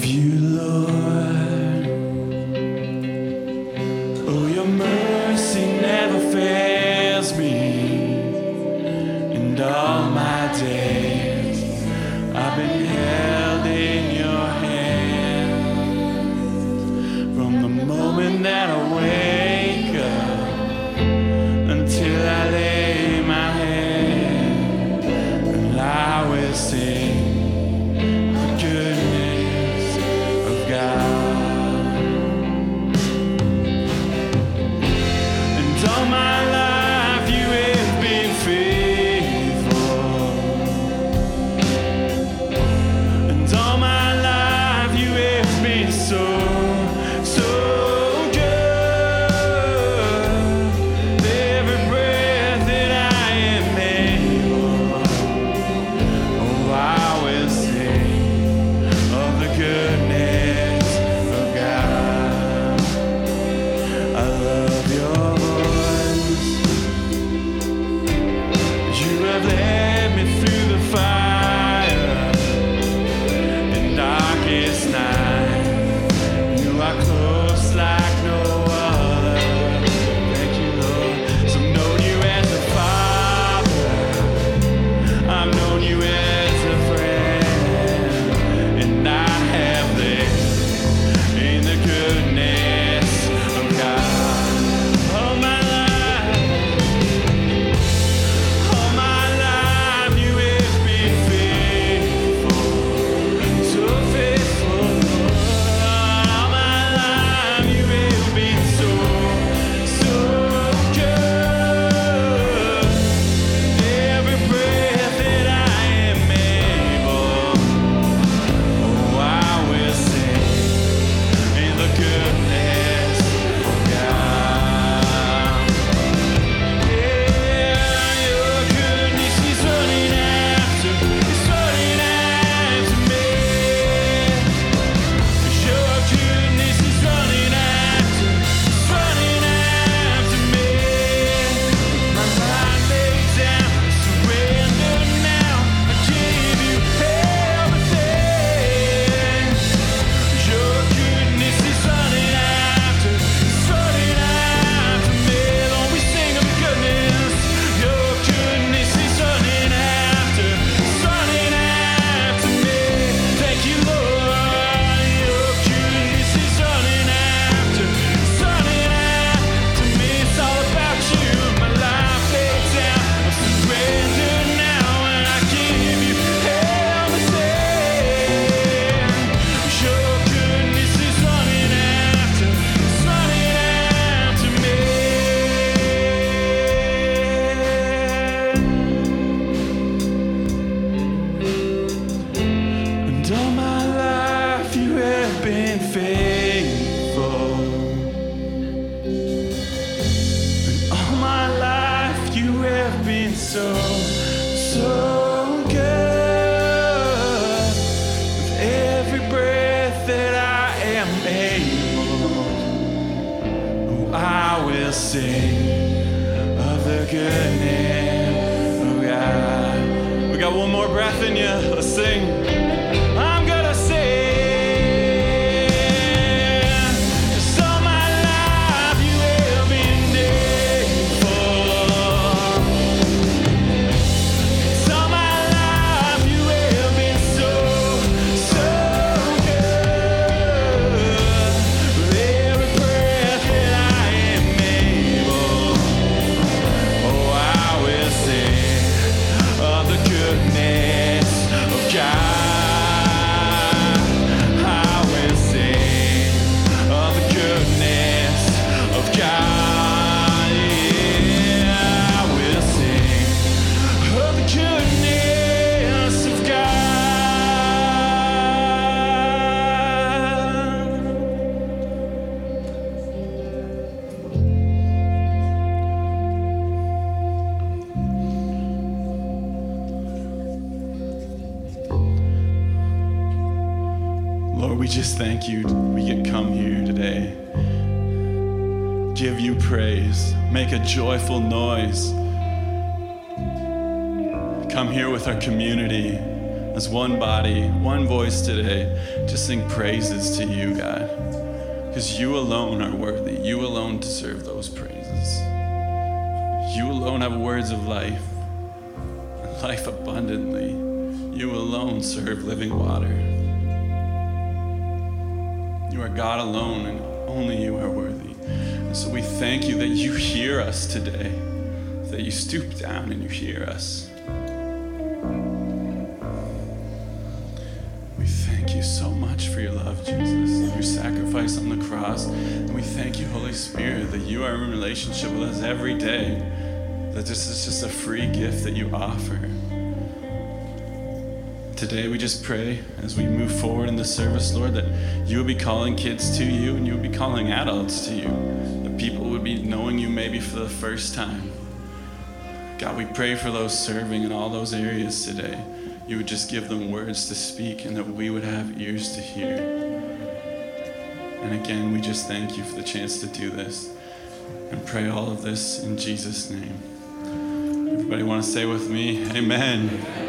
you, Lord. Oh, your mercy never fails me. And all my days I've been held in your hand. From the moment that I wake up until I lay my head, and I will sing the goodness of God. And all my life you have been faithful. And all my life you have been so good. Every breath that I am able, oh, I will sing of the goodness of God. I love your voice. You have led me through the fire in darkest night. You are close like no other. Thank you, Lord. So I've known you as a father. I've known you as a friend. And I have lived in the goodness of God. All my life you have been faithful. So faithful, Lord. All my life you have been so good. Every breath that I am able, oh, I will sing in the goodness of God. Yeah, your goodness is running after me. Your goodness is running after me. My mind laid down, I surrender now. I give you everything. Your goodness is running after me. Lord, we sing of your goodness. Your goodness is running after me. Thank you, Lord. Your goodness is running after me. It's all about you. My life laid down, I surrender now, and I give you everything. Your goodness is running after me. And all my life you have been faithful. And all my life you have been so good. With every breath that I am able, oh, I will sing of the goodness of God. We got one more breath in you. Let's sing. I'm gonna sing. 'Cause all my life you have been faithful. 'Cause all my life you have been so good. With every breath that I am able, oh, I will sing of the goodness of God. I will sing of the goodness of God. Yeah, I will sing of the goodness of Lord, we just thank you. We get come here today, give you praise, make a joyful noise. Come here with our community, as one body, one voice today, just sing praises to you, God. Because you alone are worthy. You alone deserve those praises. You alone have words of life, and life abundantly. You alone serve living water. You are God alone, and only you are worthy. And so we thank you that you hear us today, that you stoop down and you hear us. We thank you so much for your love, Jesus, your sacrifice on the cross. And we thank you, Holy Spirit, that you are in relationship with us every day, that this is just a free gift that you offer. Today we just pray as we move forward in the service, Lord, that you will be calling kids to you and you will be calling adults to you, that people would be knowing you maybe for the first time. God, we pray for those serving in all those areas today. You would just give them words to speak and that we would have ears to hear. And again, we just thank you for the chance to do this and pray all of this in Jesus' name. Everybody want to say with me, amen.